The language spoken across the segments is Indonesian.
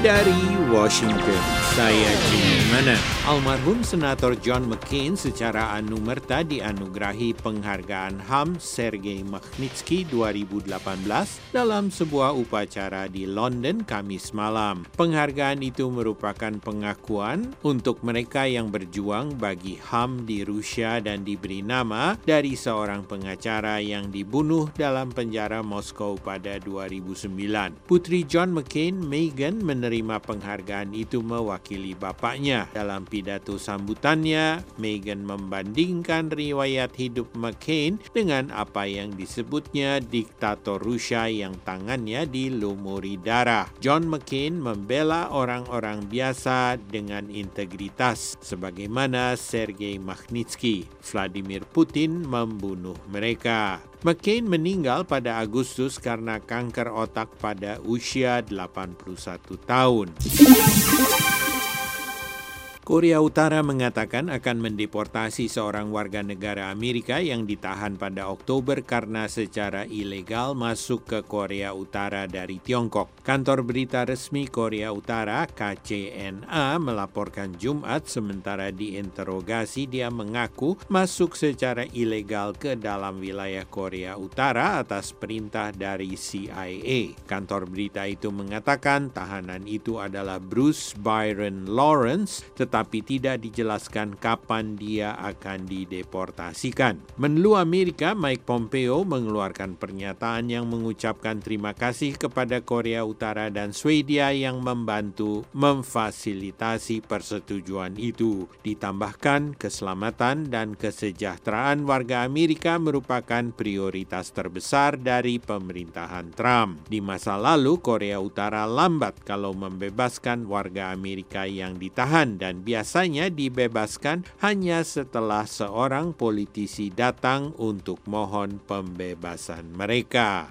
Dari Washington, saya Jimmy Mana. Almarhum Senator John McCain secara anumerta dianugerahi penghargaan HAM Sergei Magnitsky 2018 dalam sebuah upacara di London Kamis malam. Penghargaan itu merupakan pengakuan untuk mereka yang berjuang bagi HAM di Rusia dan diberi nama dari seorang pengacara yang dibunuh dalam penjara Moskow pada 2009. Putri John McCain, Meghan, menerima penghargaan itu mewakili bapaknya. Dalam pidato sambutannya, Meghan membandingkan riwayat hidup McCain dengan apa yang disebutnya diktator Rusia yang tangannya dilumuri darah. John McCain membela orang-orang biasa dengan integritas, sebagaimana Sergei Magnitsky. Vladimir Putin membunuh mereka. McCain meninggal pada Agustus karena kanker otak pada usia 81 tahun. Korea Utara mengatakan akan mendeportasi seorang warga negara Amerika yang ditahan pada Oktober karena secara ilegal masuk ke Korea Utara dari Tiongkok. Kantor berita resmi Korea Utara KCNA melaporkan Jumat sementara diinterogasi dia mengaku masuk secara ilegal ke dalam wilayah Korea Utara atas perintah dari CIA. Kantor berita itu mengatakan tahanan itu adalah Bruce Byron Lawrence, tetapi tidak dijelaskan kapan dia akan dideportasikan. Menlu Amerika Mike Pompeo mengeluarkan pernyataan yang mengucapkan terima kasih kepada Korea Utara dan Swedia yang membantu memfasilitasi persetujuan itu. Ditambahkan, keselamatan dan kesejahteraan warga Amerika merupakan prioritas terbesar dari pemerintahan Trump. Di masa lalu, Korea Utara lambat kalau membebaskan warga Amerika yang ditahan dan biasanya dibebaskan hanya setelah seorang politisi datang untuk mohon pembebasan mereka.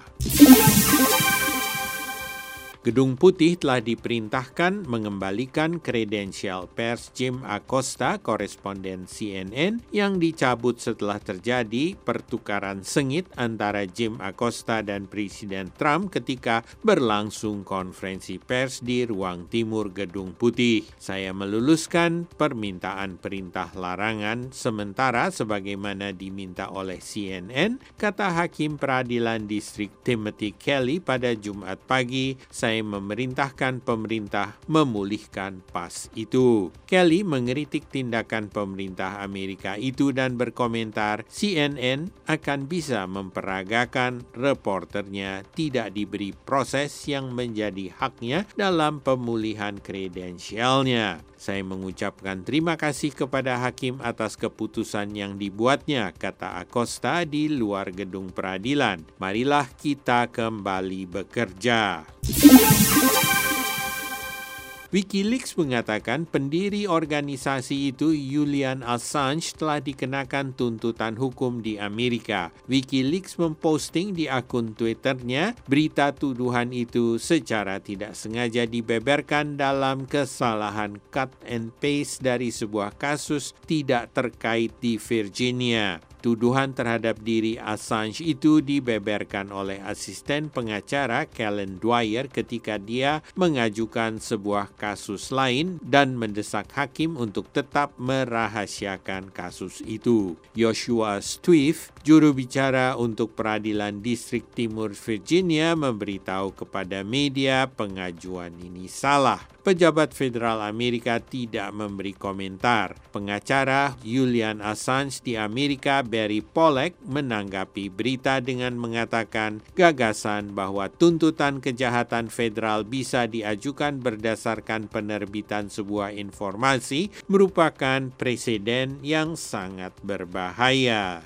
Gedung Putih telah diperintahkan mengembalikan kredensial pers Jim Acosta, koresponden CNN, yang dicabut setelah terjadi pertukaran sengit antara Jim Acosta dan Presiden Trump ketika berlangsung konferensi pers di ruang timur Gedung Putih. Saya meluluskan permintaan perintah larangan sementara sebagaimana diminta oleh CNN, kata Hakim Peradilan Distrik Timothy Kelly pada Jumat pagi. Saya memerintahkan pemerintah memulihkan pas itu. Kelly mengkritik tindakan pemerintah Amerika itu dan berkomentar CNN akan bisa memperagakan reporternya tidak diberi proses yang menjadi haknya dalam pemulihan kredensialnya. Saya mengucapkan terima kasih kepada hakim atas keputusan yang dibuatnya, kata Acosta di luar gedung peradilan. Marilah kita kembali bekerja. WikiLeaks mengatakan pendiri organisasi itu, Julian Assange, telah dikenakan tuntutan hukum di Amerika. WikiLeaks memposting di akun Twitternya berita tuduhan itu secara tidak sengaja dibeberkan dalam kesalahan cut and paste dari sebuah kasus tidak terkait di Virginia. Tuduhan terhadap diri Assange itu dibeberkan oleh asisten pengacara Kellen Dwyer ketika dia mengajukan sebuah kasus lain dan mendesak hakim untuk tetap merahasiakan kasus itu. Joshua Stwiff, juru bicara untuk Peradilan Distrik Timur Virginia, memberitahu kepada media pengajuan ini salah. Pejabat federal Amerika tidak memberi komentar. Pengacara Julian Assange di Amerika, Barry Pollack, menanggapi berita dengan mengatakan gagasan bahwa tuntutan kejahatan federal bisa diajukan berdasarkan penerbitan sebuah informasi merupakan preseden yang sangat berbahaya.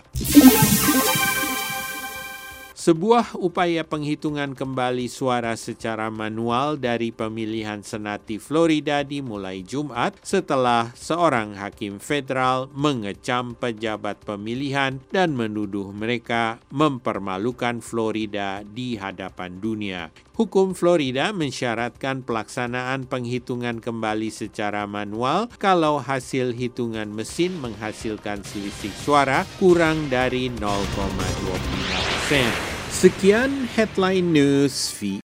Sebuah upaya penghitungan kembali suara secara manual dari pemilihan Senat di Florida dimulai Jumat setelah seorang hakim federal mengecam pejabat pemilihan dan menuduh mereka mempermalukan Florida di hadapan dunia. Hukum Florida mensyaratkan pelaksanaan penghitungan kembali secara manual kalau hasil hitungan mesin menghasilkan selisih suara kurang dari 0,25%. Sekian headline news